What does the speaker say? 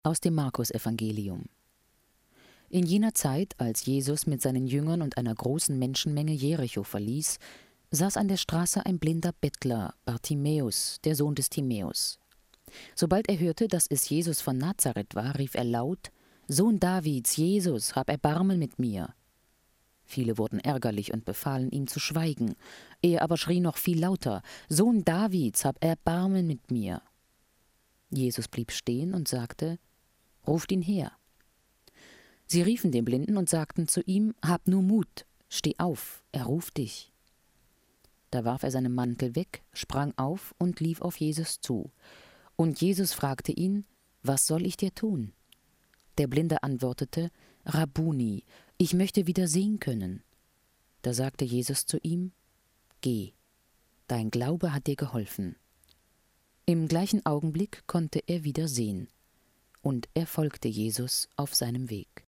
Aus dem Markus-Evangelium. In jener Zeit, als Jesus mit seinen Jüngern und einer großen Menschenmenge Jericho verließ, saß an der Straße ein blinder Bettler, Bartimäus, der Sohn des Timäus. Sobald er hörte, dass es Jesus von Nazareth war, rief er laut: »Sohn Davids, Jesus, hab Erbarmen mit mir!« Viele wurden ärgerlich und befahlen ihm zu schweigen. Er aber schrie noch viel lauter: »Sohn Davids, hab Erbarmen mit mir!« Jesus blieb stehen und sagte: »Ruft ihn her.« Sie riefen den Blinden und sagten zu ihm: »Hab nur Mut, steh auf, er ruft dich.« Da warf er seinen Mantel weg, sprang auf und lief auf Jesus zu. Und Jesus fragte ihn: »Was soll ich dir tun?« Der Blinde antwortete: »Rabbuni, ich möchte wieder sehen können.« Da sagte Jesus zu ihm: »Geh, dein Glaube hat dir geholfen.« Im gleichen Augenblick konnte er wieder sehen, und er folgte Jesus auf seinem Weg.